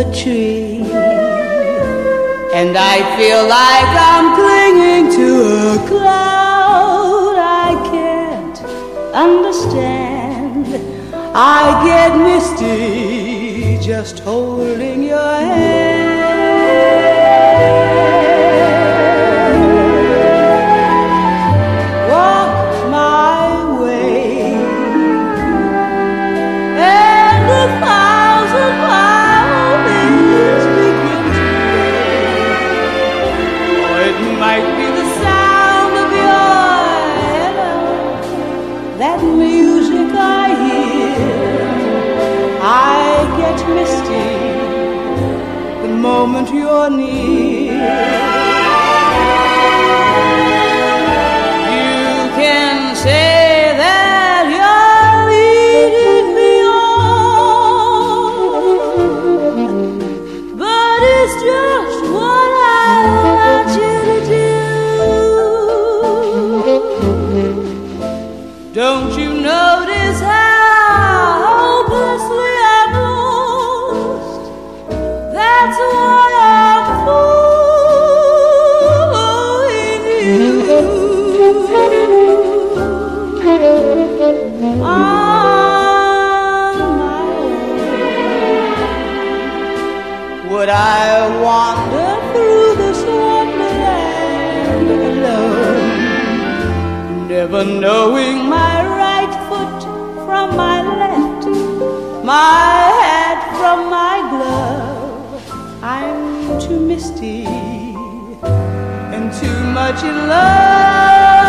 a tree, and I feel like I'm clinging to a cloud. I can't understand. I get misty just holding your hand. Walk my way, and 1,000 violins begin to play. Or it might be the sound of your hello, that music I hear. I get misty the moment you're near. You can say that you're leading me on, but it's just what I want you to do. Don't you notice how hopelessly I'm lost? That's why I'm following you. On my own, would I wander through this wonderland alone, never knowing my right foot from my left, my hat from my glove? I'm too misty and too much in love.